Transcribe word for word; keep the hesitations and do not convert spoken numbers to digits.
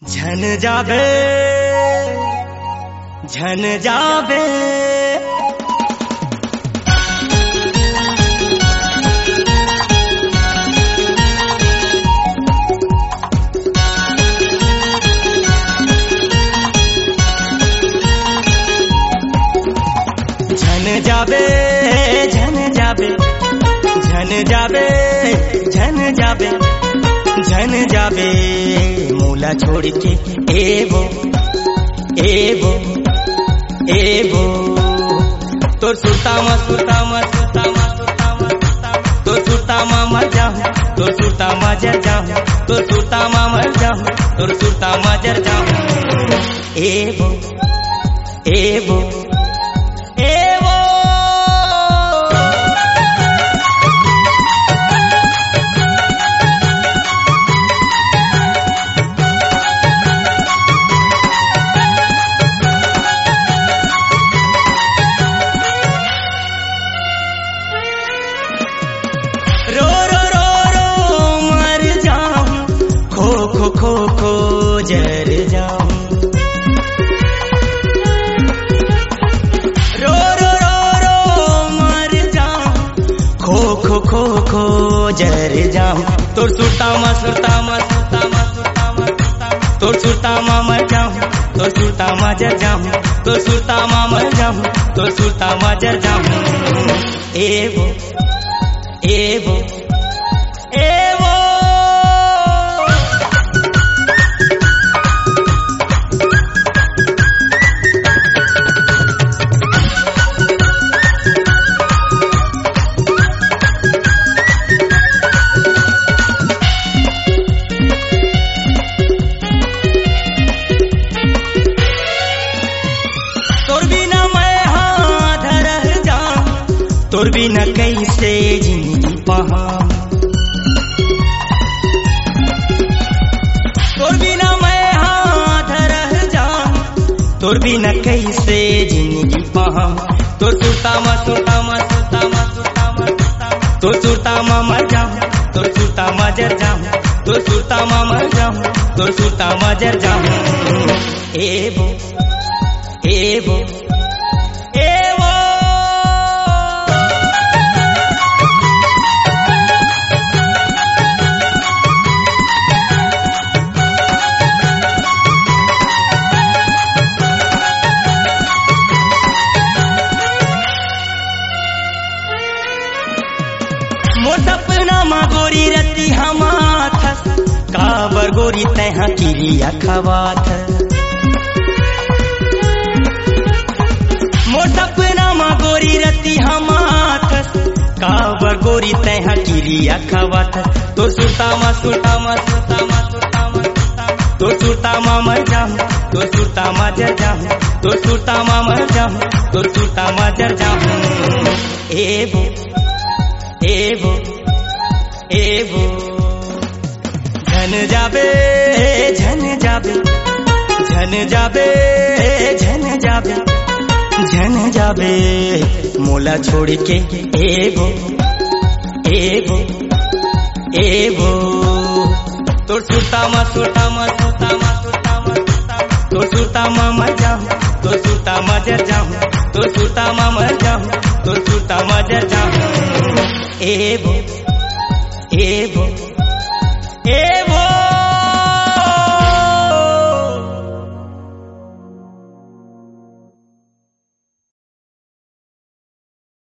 झन जाबे झन जाबे झन जाबे झन जाबे झन जाबे झन जाबे झन जाबे मूला छोड़ के एवो एवो एवो तोर सुरतामा सुरतामा सुरतामा सुरतामा तोर सुरतामा मर जाऊं तोर सुरतामा जर जाऊं तोर सुरतामा मर जाऊं तोर सुरतामा जर जाऊं एवो एवो एवो रो रो रो रो मर जाऊं खो खो खो खो जर जाऊं रो रो रो रो मर जाऊं खो खो खो खो जर जाऊं तोर सुरतामा सुरतामा सुरतामा सुरतामा तोर सुरतामा मर जाऊं तोर सुरतामा जर जाऊं तोर सुरतामा मर जाऊं तोर सुरतामा जर जाऊं एवो एवो एवो तोर बिना मैं हाथ रह जाऊं तोर बिना कैसे जिंदगी पहाऊं तोर बिना मैं हाथ रह जाऊं तोर बिना कैसे जिंदगी पहाऊं तोर सुरतामा सुरतामा सुरतामा सुरतामा तोर सुरतामा मर जाऊं तोर सुरतामा जर जाऊं तोर सुरतामा मर जाऊं तोर सुरतामा जर जाऊं एवो एवो एवो मोर सपना मा गोरी रती हमाथस काबर गोरी तैहा किरिया खवाथ मोर सपना मा गोरी रती हमाथस काबर गोरी तैहा किरिया खवाथ तोर सुरतामा सुरतामा सुरतामा सुरतामा तोर सुरतामा मर जाऊं तोर सुरतामा जर जाऊं तोर सुरतामा मर जाऊं तोर सुरतामा जर जाऊं एवो एवो एवो झन जाबे झन जाबे झन जाबे झन जाबे झन जाबे मोला छोड़ के एवो एवो एवो तोर सुरतामा सुरतामा सुरतामा सुरतामा तोर सुरतामा मर जाऊं तोर सुरतामा जर जाऊं तोर सुरतामा मर जाऊं तोर सुरतामा जर जाऊं एवो एवो